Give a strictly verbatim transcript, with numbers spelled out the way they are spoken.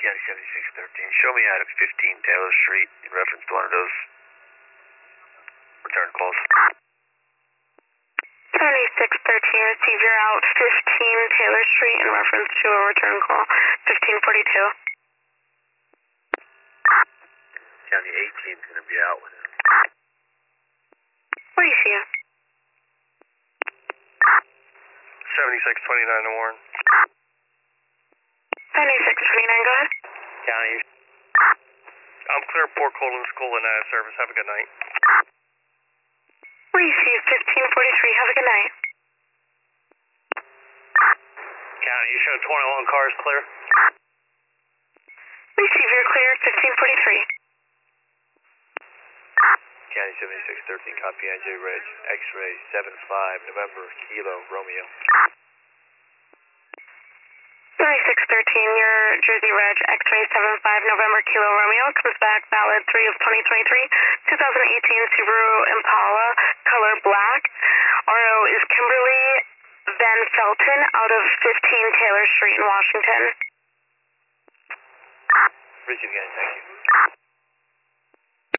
County seventy-six thirteen, show me out at fifteen Taylor Street in reference to one of those return calls. seventy-six thirteen, receive your out fifteen Taylor Street in reference to a return call, fifteen forty-two. County eighteen is going to be out with it. What do you see? seventy-six twenty-nine to Warren. seventy-six twenty-nine, go ahead. County. I'm clear, Port Colton School and out of service. Have a good night. What do you see? fifteen forty-three, have a good night. County, you show twenty-one cars clear. Receive your clear, fifteen forty-three. County seventy-six thirteen, copy N J Reg, X-ray seven five, November, Kilo, Romeo. seventy-six thirteen, your Jersey Reg, X-ray seven five, November, Kilo, Romeo, comes back valid three of twenty twenty-three, twenty eighteen Subaru Impala, color black. R O is Kimberly Van Felton out of fifteen Taylor Street in Washington. Receive again, thank you.